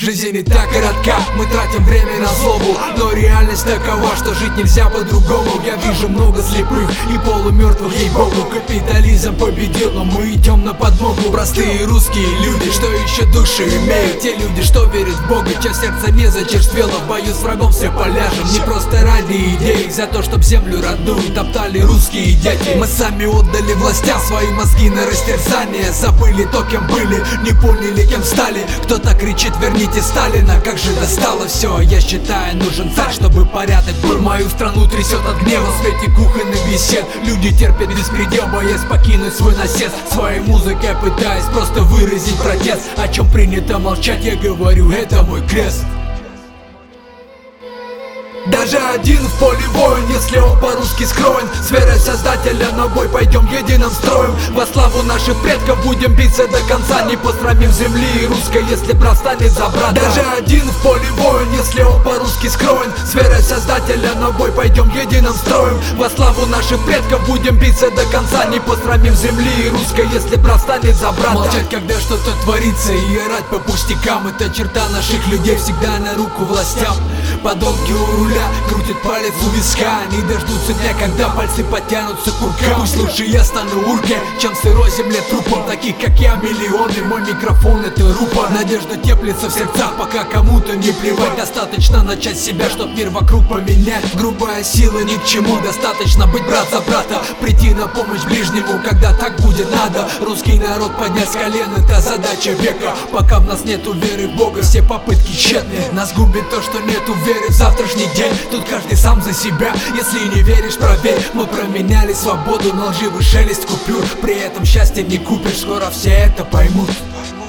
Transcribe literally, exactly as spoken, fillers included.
Жизнь не так коротка, мы тратим время на злобу, но реальность такова, что жить нельзя по-другому. Я вижу много слепых и полумертвых, ей-богу. Капитализм победил, но мы идем на подмогу. Простые русские люди, что еще души имеют. Те люди, что верят в Бога, чье сердце не зачерствело. В бою с врагом все поляжем, не просто ради идей, за то, чтоб землю родную топтали русские дети. Мы сами отдали властям свои мозги на растерзание. Забыли то, кем были, не поняли, кем стали. Кто-то кричит: верните Сталина, как же достало все. Я считаю, нужен царь, чтобы порядок был. Мою страну трясет от гнева в свете кухонных бесед. Люди терпят беспредел, боясь покинуть свой насест. Своей музыкой пытаясь просто выразить протест. О чем принято молчать, я говорю, это мой крест. Даже один в поле воин, если он по-русски скроен. С верой Создателя на бой пойдем единым строем. Во славу наших предков будем биться до конца. Не посрамим земли и русской, если брат станет за брата. Даже один в поле воин, если он по-русски скроен. С верой Создателя на бой пойдем единым строем. Во славу наших предков будем биться до конца. Не посрамим земли и русской, если брат станет за брата. Молчать, когда что-то творится, и орать по пустякам — это черта наших людей, всегда на руку властям. Подонки у руля крутят палец у виска, они дождутся дня, когда пальцы потянутся к куркам. Пусть лучше я стану уркой, чем сырой земле трупом. Таких как я миллионы, мой микрофон — это рупор. Надежда теплится в сердцах, пока кому-то не плевать. Достаточно начать с себя, чтоб мир вокруг поменять. Грубая сила ни к чему, достаточно быть брат за брата. Прийти на помощь ближнему, когда так будет надо. Русский народ поднять с колен — это задача века. Пока в нас нету веры в Бога, все попытки тщетны. Нас губит то, что нету веры в завтрашний день. Тут каждый сам за себя, если не веришь, проверь. Мы променяли свободу на лживый шелест купюр. При этом счастье не купишь, скоро все это поймут.